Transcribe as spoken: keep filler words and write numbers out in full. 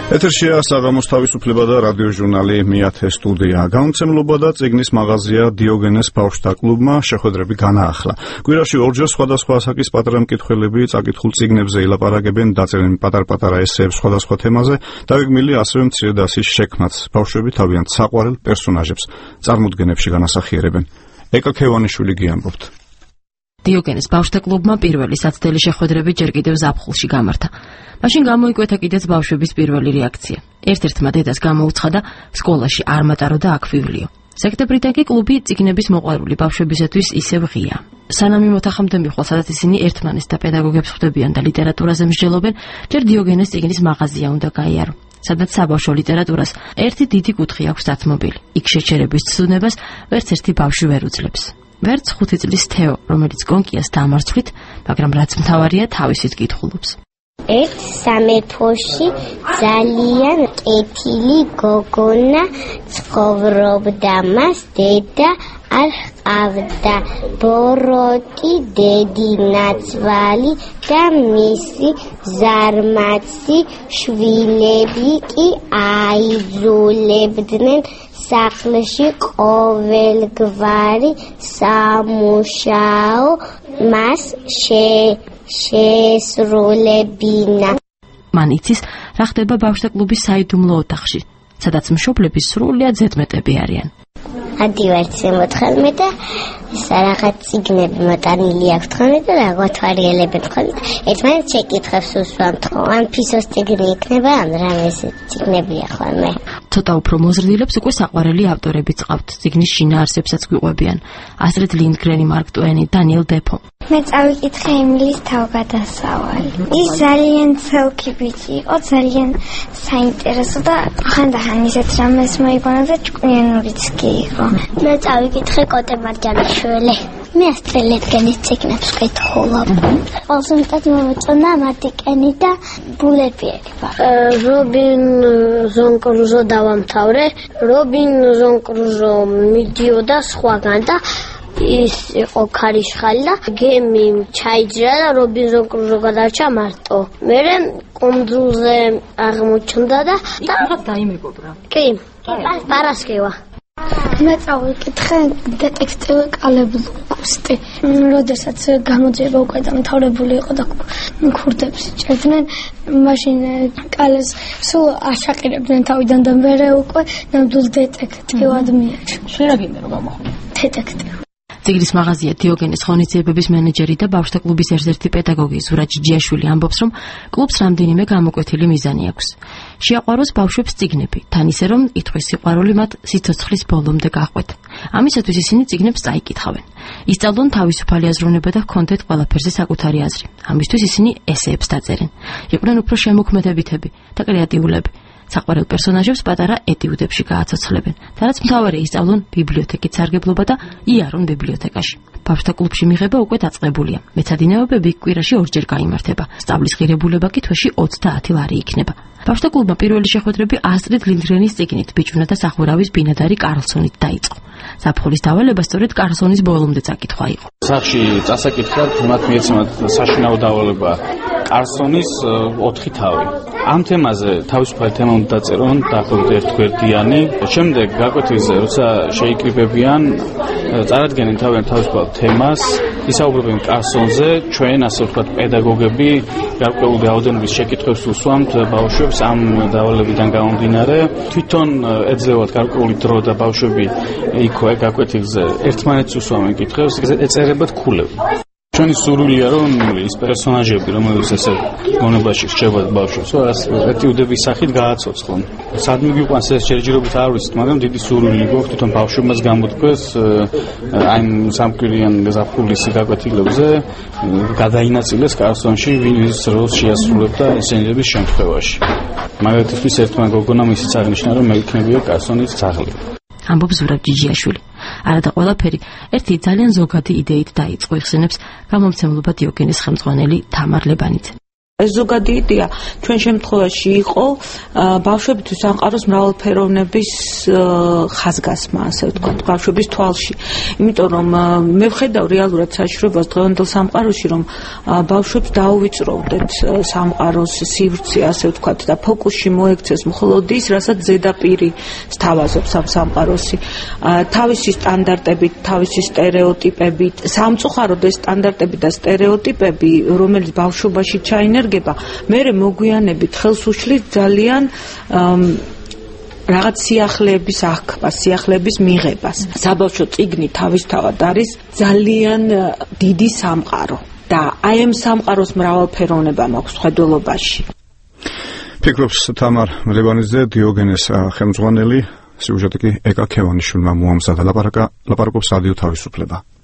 ეთერშია საღამოს თავისუფლება და რადიოჟურნალი მეათე სტუდია. გამომცემლობა და წიგნის მაღაზია დიოგენეს ბავშვთა კლუბმა შეხვედრები განაახლა. კვირაში ორჯერ სხვადასხვა ასაკის პატარა მკითხველები წაკითხულ წიგნებზე ილაპარაკებენ დაწერენ პატარ-პატარა ესეებს სხვადასხვა თემაზე, დაგეგმილი ასევე მცირე დასის შექმნაც. ბავშვები თავიანთ საყვარელ პერსონაჟებს წარმოდგენებში განასახიერებენ. ეკა ქევანიშვილი გიამბობთ. დიოგენეს ბავშვთა კლუბმა პირველი საცდელი შეხვედრები ჯერ კიდევ ზაფხულში გამართა. მაშინ გამოიკვეთა კიდეც ბავშვების პირველი რეაქცია. ერთ-ერთმა დედას გამოუცხადა სკოლაში არ მატაროდა აქვიულიო. სექტემბრიდან კი კლუბი წიგნების მოყვარული ბავშვებისათვის ისევ ღია. სანამ იმოთახამდე მიხვალ, სადაც ისინი ერთმანეთს და პედაგოგებს ხვდებიან და ლიტერატურაზე მსჯელობენ, ჯერ დიოგენეს წიგნის მაღაზია უნდა გაიარო, სადაც საბავშვო ლიტერატურას ერთი დიდი კუთხე აქვს დათმობილი. იქ შეჩერების ცუდნებას ვერც ერთი ბავშვი ვერ უძლებს. ვერც ხუთი წლის თეო, რომელიც კონკიას დამარცხვით, მაგრამ რაც მთავარია, თავისით კითხულობს. ერთ სამეფოში ძალიან კეთილი გოგონა ცხოვრობდა, მას დედა არ ჰყავდა, ბოროტი დედინაცვალი და მისი ზარმაცი შვილები კი აიძულებდნენ სახლში ყოველგვარი სამუშაო მას შეესრულებინა. მან იცის, რა ხდება ბავშვთა კლუბის საიდუმლო ოთახში, სადაც მშობლები სრულიად ზედმეტები არიან. ადივარც მოთხოვნე და რაღაც წიგნები მოტანილი აქვს თხოვნე და გაგვათვალიერებენ თხოვნე. ერთმანეთს შეკითხებს უსვამთ, ან ფისოს წიგნი იქნება, ან რამეს წიგნებია ხოლმე. ცოტა უფრო მოზრდილებს უკვე საყვარელი ავტორებიც ყავთ, წიგნის შინაარსებსაც გვიყვებიან. ასტრიდ ლინდგრენი, მარკ ტვენი, დანიელ დეფო. მე წავიკითხე ემილის თავგადასავალი. ის ძალიან ცელკი ბიჭი იყო, ძალიან საინტერესო და ხანდახან ისეთ რამეს მოიგონა და ჭკვიანურიც კი იყო. მე წავიკითხე კოტე მარჯანიშვილი. მე ასტრელეთგენის წიგნებს ვკითხულობ. ყველაზე მეტად მომეწონა მატიკენი და ბულებიერი. რობინზონ კრუზო დავამთავრე. რობინზონ კრუზო მიდიოდა სხვაგან და ის იყო ქარიშხალი და გემი ჩაიჯრა და რობინზონ კრუზო გადარჩა მარტო. მერე კუნძულზე აღმოჩნდა და რაღაც დაიმეგობრა. კი, პარასკევა. მე წავიკითხე დეტექტივი კალებლუკუსტი. როდესაც გამოძიება უკვე დამთავრებული იყო და ქურდებს ჭერდნენ, მაშინ კალეს სულ აშაყირებდნენ თავიდან და მერე უკვე ნამდვილ დეტექტივად მიაჩნდა. შეიძლება გინდა რომ გამოხმო. დეტექტივი. წიგნის მაღაზია დიოგენეს ღონისძიებების მენეჯერი და ბავშვთა კლუბის ერთ-ერთი პედაგოგი ზურა ჯიჯიაშვილი ამბობს, რომ კლუბს რამდენიმე გამოკვეთილი მიზანი აქვს. შეაყვაროს ბავშვებს წიგნები, თან ისე რომ ითხოვეს სიყვარული მათ სიცოცხლის ბოლომდე გაყვეთ. ამისათვის ისინი წიგნებს წაიკითხავენ. ისწავლონ თავისუფალი აზროვნება და ჰქონდეთ ყველაფერზე საკუთარი აზრი. ამისთვის ისინი ესეებს დაწერენ. იყვნენ უფრო შემოქმედებითები და კრეატიულები. საყვარელ პერსონაჟებს პატარა ეტიუდებში გააცოცხლებენ და რაც მთავარია, ისწავლონ ბიბლიოთეკით სარგებლობა და იარონ ბიბლიოთეკაში. ბავშვთა კლუბში მიღება უკვე დაწყებულია. მეცადინეობები კვირაში ორჯერ გაიმართება. სწავლის ღირებულება კი თვეში ოცდაათი ლარი იქნება. ბავშვთა კლუბმა პირველი შეხვედრები ასტრიდ ლინდგრენის წიგნით ბიჭუნა და სახურავის ბინადარი კარლსონით დაიწყო. ზაფხულის დავალება სწორედ კარლსონის ბოლომდე წაკითხვა იყო. სახში წასაკითხად მათ მიეცემათ საშინაო დავალება კარლსონის ოთხი თავი. ამ თემაზე თავისუფალი თემა უნდა დაწერონ დაახლოებით ერთგვერდიანი. შემდეგ გაკვეთილზე, როცა შეიკრიბებიან, წარადგენენ თავიანთ თავისუფალ თემას, ისაუბრებენ კარლსონზე, ჩვენ ასე ვთქვათ პედაგოგები გარკვეული რაოდენობის შეკითხვებს უსვამთ ბავშვებს ამ დავალებიდან გამომდინარე. თვითონ ეძლევათ გარკვეული დრო და ბავშვები იქვე გაკვეთილზე ერთმანეთს უსვამენ კითხვებს, ეწერებათ ქულები. ჩვენი სურვილია, რომ ის პერსონაჟები, რომელიც ესე გონებაში რჩებათ ბავშვებს, ეტიუდების სახით გააცოცხლონ. სადმე გიყვანს ეს შეჯერობით არ ვიცით, მაგრამ დიდი სურვილი გვაქვს თვითონ ბავშვებმაც გამოთქვეს აი სამკვირიან ზაფხულის გაკვეთილებზე გადაინაწილეს კარლსონში, ვინც როლს შეასრულებდა ინსცენირების შემთხვევაში. მაგალითისთვის ერთმა გოგონამ ისიც აღნიშნა, რომ მე იქნებია კარლსონის ძაღლი. ამბობს ზურა ჯიჯიაშვილი. არადა ყველაფერი ერთი ძალიან ზოგადი იდეით დაიწყო, იხსენებს გამომცემლობა დიოგენეს ხელმძღვანელი თამარ ლებანიძე. ეს ზოგადი იდეა ჩვენ შემთხვევაში იყო ბავშვებისთვის სამყაროს მრავალფეროვნების ხაზგასმა, ასე ვთქვათ, ბავშვების თვალში. იმიტომ რომ მე ვხედავ რეალურად საშიშროებას დღევანდელ სამყაროში, რომ ბავშვებს დაუვიწროვდეთ სამყაროს სივრცე, ასე ვთქვათ, და ფოკუსში მოექცეს მხოლოდ ის, რასაც ზედაპირი სთავაზობს ამ სამყაროსი. თავისი სტანდარტებით, თავისი სტერეოტიპებით, სამწუხაროდ ეს სტანდარტები და სტერეოტიპები, რომელიც ბავშვობაში ჩაინერგება, მერე მოგვიანებით ხელს უშლის ძალიან რაღაც სიახლეების აღქმას, სიახლეების მიღებას. საბავშვო წიგნი თავისთავად არის ძალიან დიდი სამყარო და აი ამ სამყაროს მრავალფეროვნება მაქვს ხედველობაში. ფიქრობს თამარ მლებანიძე, დიოგენეს ხელმძღვანელი, სიუჟეტი კი ეკა ქევანიშვილმა მოამზადა. ლაპარაკობს რადიო თავისუფლება.